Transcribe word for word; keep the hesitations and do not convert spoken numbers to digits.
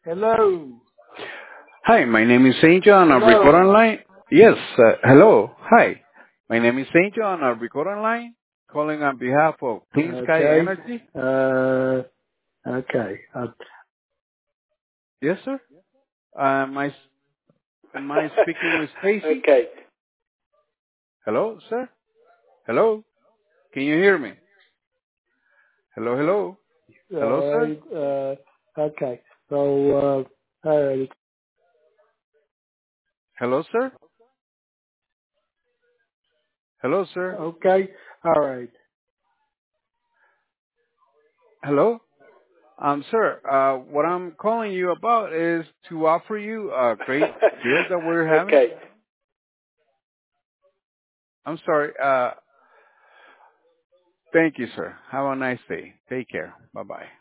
Hello. Hi, my name is Angel on a record Hello. online. Yes, uh, hello. Hi, my name is Angel on a record online, calling on behalf of Clean Sky Okay. Energy. Uh, okay. Uh, Yes, sir. Uh, am I am I speaking with Stacy? okay. Hello, sir. Hello. Can you hear me? Hello, hello. Hello, All sir. right. Uh, okay. So, uh, all right. Hello, sir. Hello, sir. Okay. All right. Hello. Um, sir. Uh, what I'm calling you about is to offer you a great deal that we're having. okay. I'm sorry. Uh, thank you, sir. Have a nice day. Take care. Bye bye.